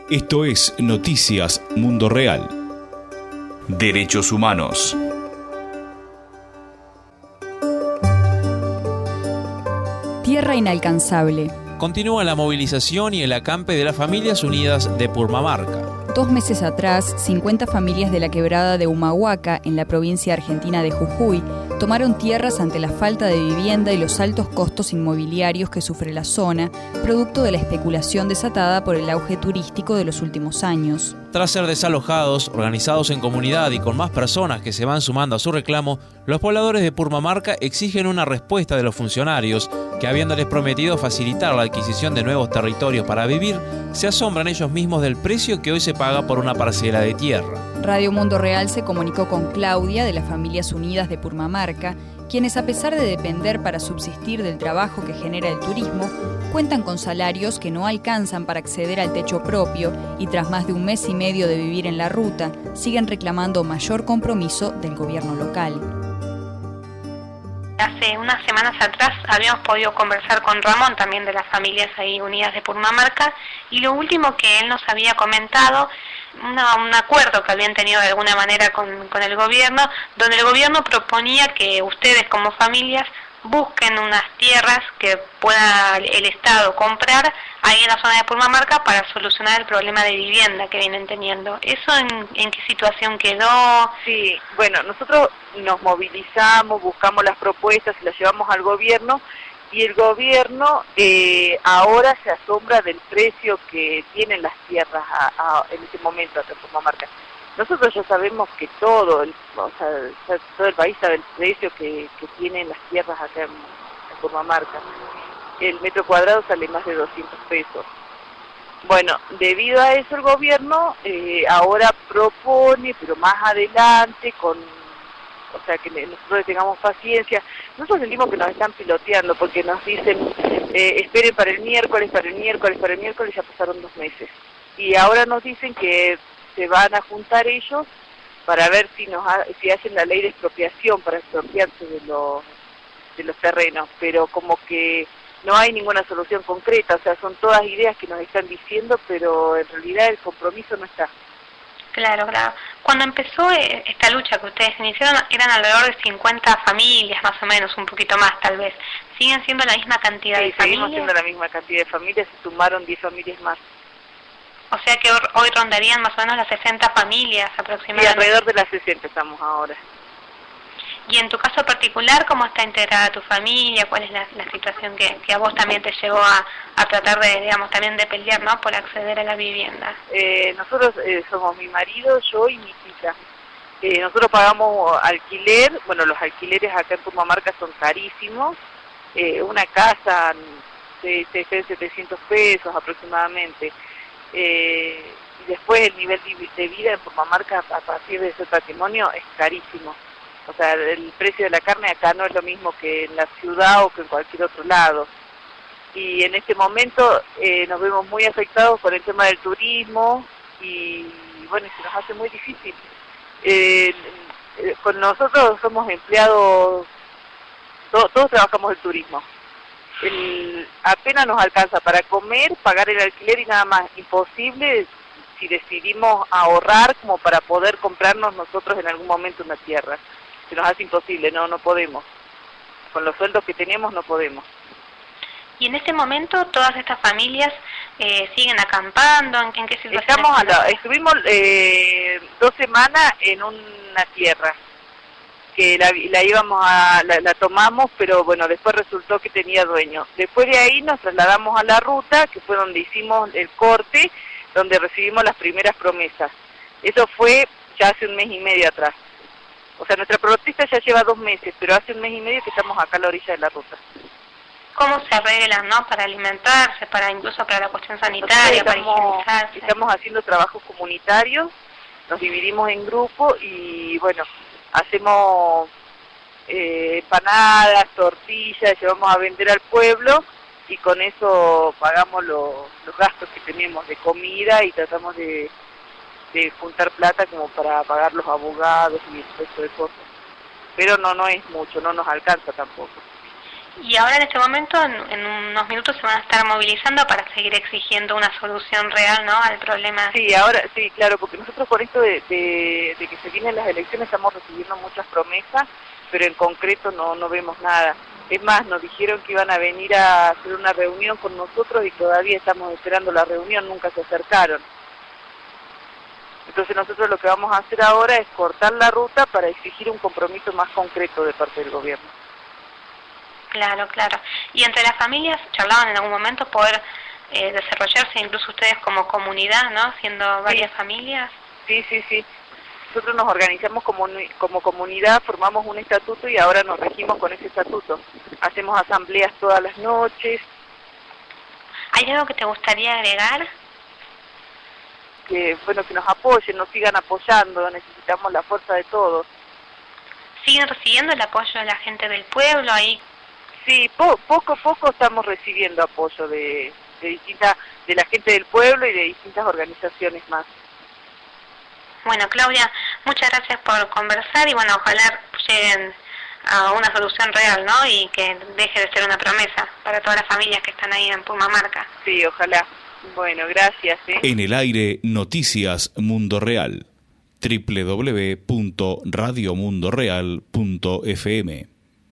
Esto es Noticias Mundo Real. Derechos humanos. Tierra inalcanzable. Continúa la movilización y el acampe de las Familias Unidas de Purmamarca. 2 meses atrás, 50 familias de la quebrada de Humahuaca, en la provincia argentina de Jujuy, tomaron tierras ante la falta de vivienda y los altos costos inmobiliarios que sufre la zona, producto de la especulación desatada por el auge turístico de los últimos años. Tras ser desalojados, organizados en comunidad y con más personas que se van sumando a su reclamo, los pobladores de Purmamarca exigen una respuesta de los funcionarios que, habiéndoles prometido facilitar la adquisición de nuevos territorios para vivir, se asombran ellos mismos del precio que hoy se paga por una parcela de tierra. Radio Mundo Real se comunicó con Claudia de las Familias Unidas de Purmamarca, quienes, a pesar de depender para subsistir del trabajo que genera el turismo, cuentan con salarios que no alcanzan para acceder al techo propio y, tras más de 1 mes y medio de vivir en la ruta, siguen reclamando mayor compromiso del gobierno local. Hace unas semanas atrás habíamos podido conversar con Ramón, también de las Familias ahí Unidas de Purmamarca, y lo último que él nos había comentado, un acuerdo que habían tenido de alguna manera con el gobierno, donde el gobierno proponía que ustedes como familias busquen unas tierras que pueda el Estado comprar ahí en la zona de Purmamarca para solucionar el problema de vivienda que vienen teniendo. ¿Eso en qué situación quedó? Sí, bueno, nosotros nos movilizamos, buscamos las propuestas y las llevamos al gobierno, y el gobierno ahora se asombra del precio que tienen las tierras en este momento acá en Purmamarca. Nosotros ya sabemos que todo el país sabe el precio que tienen las tierras acá en Purmamarca. El metro cuadrado sale más de 200 pesos. Bueno, debido a eso el gobierno ahora propone, pero más adelante, que nosotros tengamos paciencia. Nosotros sentimos que nos están piloteando porque nos dicen, esperen para el miércoles, ya pasaron 2 meses. Y ahora nos dicen que se van a juntar ellos para ver si hacen la ley de expropiación para expropiarse de los terrenos, pero como que no hay ninguna solución concreta, o sea, son todas ideas que nos están diciendo, pero en realidad el compromiso no está. Claro. Cuando empezó esta lucha que ustedes iniciaron, eran alrededor de 50 familias, más o menos, un poquito más tal vez. ¿Siguen siendo la misma cantidad de familias? Sí, seguimos siendo la misma cantidad de familias, se sumaron 10 familias más. O sea que hoy rondarían más o menos las 60 familias aproximadamente. Sí, alrededor de las 60 estamos ahora. Y en tu caso particular, ¿cómo está integrada tu familia? ¿Cuál es la situación que a vos también te llevó a tratar de, digamos, también de pelear, ¿no?, por acceder a la vivienda? Nosotros somos mi marido, yo y mi hija. Nosotros pagamos alquiler, bueno, los alquileres acá en Purmamarca son carísimos. Una casa de 700 pesos aproximadamente. Y después el nivel de vida en Purmamarca a partir de ese patrimonio es carísimo. O sea, el precio de la carne acá no es lo mismo que en la ciudad o que en cualquier otro lado. Y en este momento nos vemos muy afectados por el tema del turismo y bueno, se nos hace muy difícil. Con nosotros somos empleados, todos trabajamos el turismo. Apenas nos alcanza para comer, pagar el alquiler y nada más. Imposible si decidimos ahorrar como para poder comprarnos nosotros en algún momento una tierra. Se nos hace imposible, no podemos. Con los sueldos que tenemos no podemos. Y en este momento todas estas familias siguen acampando, ¿en qué situación? Estuvimos 2 semanas en una tierra que la tomamos, pero bueno, después resultó que tenía dueño. Después de ahí nos trasladamos a la ruta, que fue donde hicimos el corte, donde recibimos las primeras promesas. Eso fue ya hace 1 mes y medio atrás. O sea, nuestra protesta ya lleva 2 meses, pero hace 1 mes y medio que estamos acá a la orilla de la ruta. ¿Cómo se arreglan, no? Para alimentarse, incluso para la cuestión sanitaria, para higienizarse. Estamos haciendo trabajos comunitarios, nos dividimos en grupos y bueno, hacemos empanadas, tortillas, llevamos a vender al pueblo y con eso pagamos los gastos que tenemos de comida y tratamos de juntar plata como para pagar los abogados y el resto de cosas. Pero no es mucho, no nos alcanza tampoco. Y ahora en este momento, en unos minutos, se van a estar movilizando para seguir exigiendo una solución real, ¿no?, al problema. Sí, ahora sí, claro, porque nosotros con esto de que se vienen las elecciones estamos recibiendo muchas promesas, pero en concreto no vemos nada. Es más, nos dijeron que iban a venir a hacer una reunión con nosotros y todavía estamos esperando la reunión, nunca se acercaron. Entonces nosotros lo que vamos a hacer ahora es cortar la ruta para exigir un compromiso más concreto de parte del gobierno. Claro, claro. Y entre las familias, ¿charlaban en algún momento poder desarrollarse incluso ustedes como comunidad, ¿no?, siendo varias familias? Sí. Nosotros nos organizamos como comunidad, formamos un estatuto y ahora nos regimos con ese estatuto. Hacemos asambleas todas las noches. ¿Hay algo que te gustaría agregar? Que nos apoyen, nos sigan apoyando, necesitamos la fuerza de todos. ¿Siguen recibiendo el apoyo de la gente del pueblo ahí? Sí, poco a poco estamos recibiendo apoyo de la gente del pueblo y de distintas organizaciones más. Bueno, Claudia, muchas gracias por conversar y bueno, ojalá lleguen a una solución real, ¿no?, y que deje de ser una promesa para todas las familias que están ahí en Pumamarca. Sí, ojalá. Bueno, gracias. En el aire, Noticias Mundo Real. www.radiomundoreal.fm